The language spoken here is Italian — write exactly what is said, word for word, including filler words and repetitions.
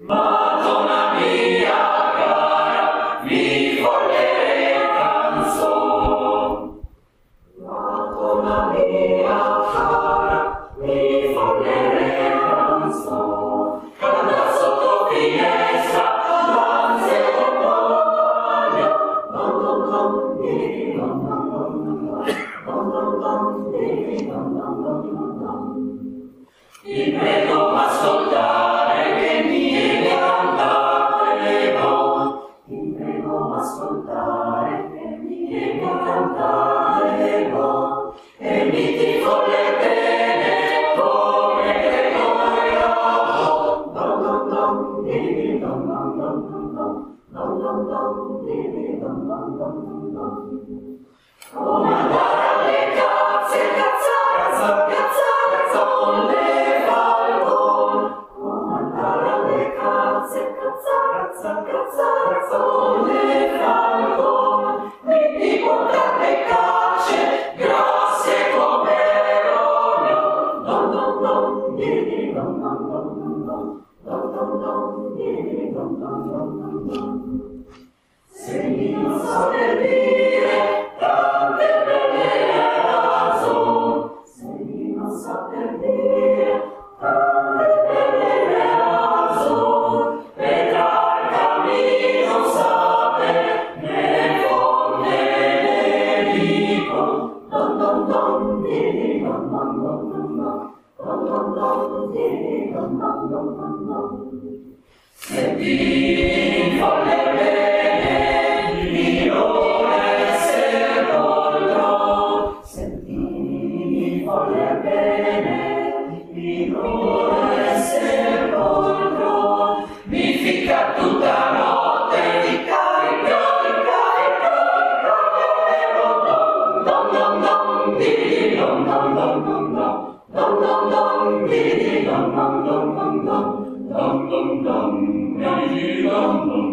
Madonna mia cara, mi voglio canzone. Madonna mia cara, mi voglio canzone. Canta sotto finestra, danze e voglia. Dom dom dom, di dom dom dom, dom dom dom, di dom dom dom dom. Ti prego ascoltare che mi cantate no. Ti prego ascoltare che mi cantate no. E mi ti volle bene come che noi amo. Dom dom dom, di dom dom dom dom, dom dom dom, di dom dom dom dom. Come andare alle cazze, cazza, cazza, cazza, cazzone. Cazza, cazza, cazzone, falcone, mi ti portate cacce, grosse come rogno. Dom dom dom, di dom dom dom dom, dom dom dom, di dom dom dom dom. Se mi non so per dire tante belle ragioni, se mi non so per dire tante belle ragioni, se ti volle bene di non essere volto, se ti volle bene di non essere volto, mi ficca tutta notte, mi carica, mi carica, mi carica, dom dom dom, di dom dom dom dom dom, dom dom dom, di dom dom dom dom dom, dom dom dom, di dom dom.